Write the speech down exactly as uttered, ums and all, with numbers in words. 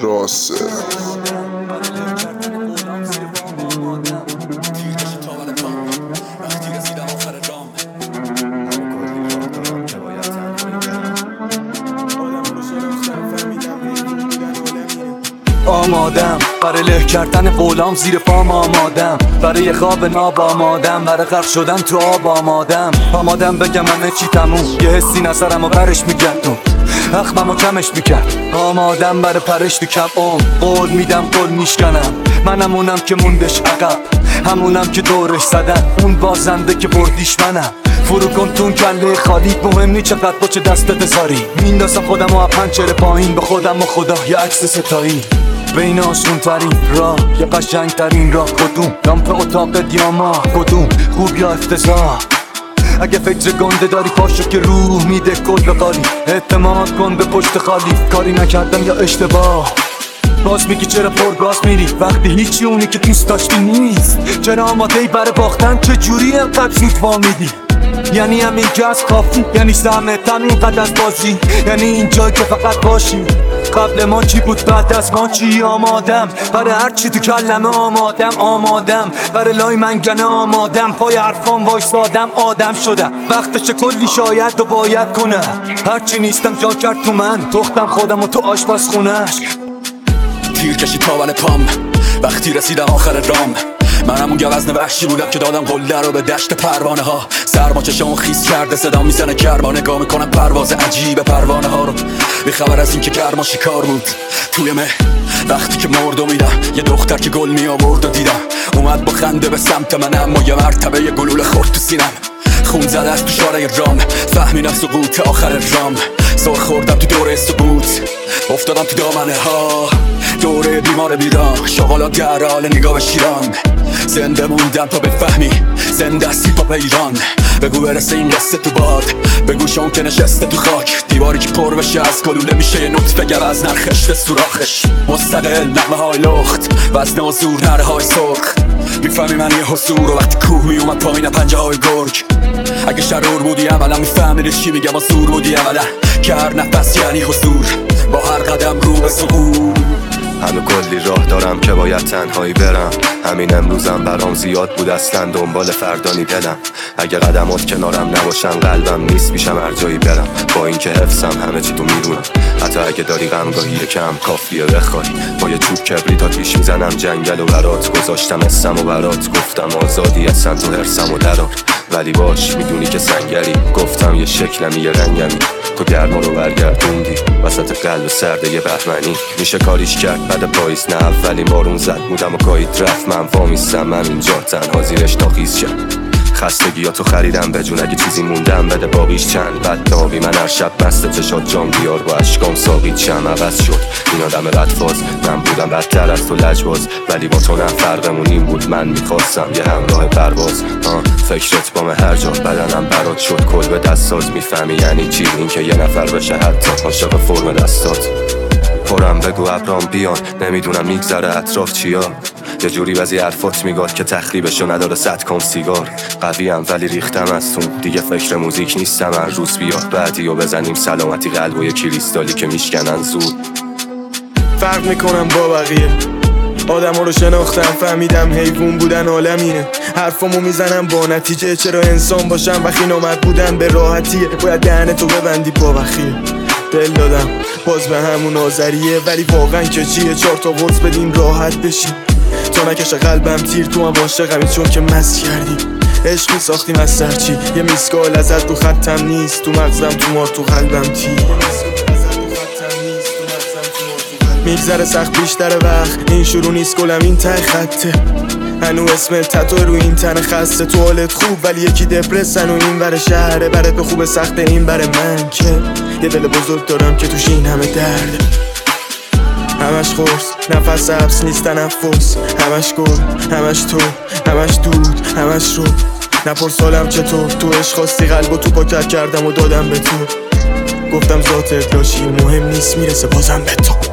راسه. آمادم برای له کردن قولام زیر پام، آمادم برای خواب ناب، آمادم برای غرق شدن تو آب، آمادم آمادم بگم همه چی تموم، یه حسی نظرم و برش میگردم، اخمم و کمش میکرد. آمادم برای پرش تو کم عمر، قول میدم قول میشکنم، منم اونم که موندش عقب، همونم که دورش زدن، اون بازنده که بردیش منم. فرو کن تون کله خالی، مهم نی چقدر با چه دستت زاری، میندازم خودم و پنجره پایین به خودم و خدا یه عکس ستایی. بین آسون ترین راه یه قشنگ ترین راه کدوم؟ لامپ اتاق دیاما کدوم؟ خوب یا افتضاح؟ اگه فکر گنده داری پاشو که روح میده کل به قالی، اعتماد کن به پشت خالی، کاری نکردم یا اشتباه. باز میگی چرا پرگاز میری وقتی هیچی اونی که دوست داشتی نیست؟ چرا آماده ای برای باختن؟ چجوری انقدر زود وامیدی؟ یعنی همین که از کافی، یعنی زحمت همین قد از بازی، یعنی اینجا که فقط باشی. قبل ما چی بود بعد از ما چی؟ آمادم برای هر چی تو کلمه، آمادم آمادم برای لای منگنه، آمادم پای حرفام وایسادم، آدم شدم وقتش کلی شاید و باید کنه، هرچی نیستم جا کرد تو من، تختم خودم و تو آشپزخونه‌اش. تیر کشید تا بل پام وقتی رسیدم آخر رام، منم اون گوزن وحشی بودم که دادم قله رو به دشت پروانه ها. سرما چشامو خیس کرده صدا میزنه گرما، نگاه میکنم پرواز عجیب پروانه ها رو، بی خبر از این که گرما شکار بود توی مه. وقتی که مرد میدم یه دختر که گل می آورد و دیدم اومد با خنده به سمت من، اما یه مرتبه یه گلوله خورد تو سینم، خون زده از تو شاره رام، فهمیدم سقوط آخر رام. سر خوردم تو دوره سقوط، افتادم تو دامنه ها، دوره بیمار بیدار، شغالا در حال نگاه به شیران. زنده موندم تا بفهمی زنده است هیپ هاپ ایران، بگو برسه این قصه تو باد، بگو شون که نشسته تو خاک، دیواری که پر بشه از گلوله میشه یه نطفه گر از نرخشت سوراخش. مستقل نغمه های لخت وزن و زور نره های سرخ، میفهمی من یه حضور و وقتی کوه میومد پایین پنجه های گرگ. اگه شرور بودی عملا میفهمیدی چی میگم، و زور بودی عملا که هر نفس یعنی حضور، با هر قدم رو به سقوط. هنو کلی راه دارم که باید تنهایی برم، همین امروزم برام زیاد بود اصلا دنبال فردانی دلم، اگه قدمات کنارم نباشن قلبم نیست میشم هر جایی برم، با اینکه حفظم همه چی تو میدونم، حتی اگه داری غمگاهی کم کافیه بخوای، با یه چوب کبریت آتیش میزنم جنگل و برات، گذاشتم اسم و برات، گفتم آزادی اصلا تو حرسم و درار، ولی باش میدونی که سنگری، گفتم یه شکلمی یه رنگمی، تو گرما رو برگردوندی وسط قلب سرده یه بهمنی، میشه کاریش کرد بعد پاییز نه اولین بارون زد بودم و کایید رفت، من وامیستم من اینجا تنها زیرش تاخیز شد، خستگیاتو خریدم به جون اگه چیزی موندم بده باقیش چند، بد نابی من هر شب بسته چشات جام بیار با اشکام ساقید شم، عوض شد این آدم بدفاز، من بودم بدتر از تو لجباز، ولی با تو نه فرقمون این بود، من میخواستم یه همراه پرواز، آه فکرت بام هر جا بدنم برات شد کل به دستاز، میفهمی یعنی چی این که یه نفر بشه حتی عاشق فرم دستات. پرم بگو ابرام بیان نمیدونم میگذره اطراف چیا، یه جوری وزی حرفات میگاد که تخریبشو نداره صد کام سیگار، قویم ولی ریختم از تون دیگه فکر موزیک نیستم، هر روز بیا بعدی و بزنیم سلامتی قلب و یه کریستالی که میشکنن زود. فرق میکنم با بقیه آدم ها رو شناختم فهمیدم حیوون بودن عالمیه، حرفامو میزنم با نتیجه، چرا انسان باشم وقتی نامرد بودن به راحتیه، باید دهنتو ببندی با بخیه، دل دادم باز به همون آذریه، ولی واقعا که چیه چهار تا قرص بدین راحت بشی، تا نکشه قلبم تیر تو هم عاشقمی چون که مست کردی، عشقی ساختیم از سرچی، یه میسکال ازت تو خطم نیست، تو مغزم تو مار تو قلبم تیر، میگذره سخت بیشتر وقت این شروع نیست گلم این ته خطه، هنو اسم تتو رو این تن خسته، تو حالت خوب ولی یکی دپرسن و این ور شهره، برات به خوب سخته این بر من که یه دل بزرگ دارم که توش این همه درده، همش خورس نفس حبس نیست تنفس، همش گل همش تو همش دود همش رو، نپرس حالم چطور، تو عشق خواستی قلب و تو پاکت کردم و دادم به تو، گفتم ذاتت لاشی مهم نیست میرسه بازم به تو.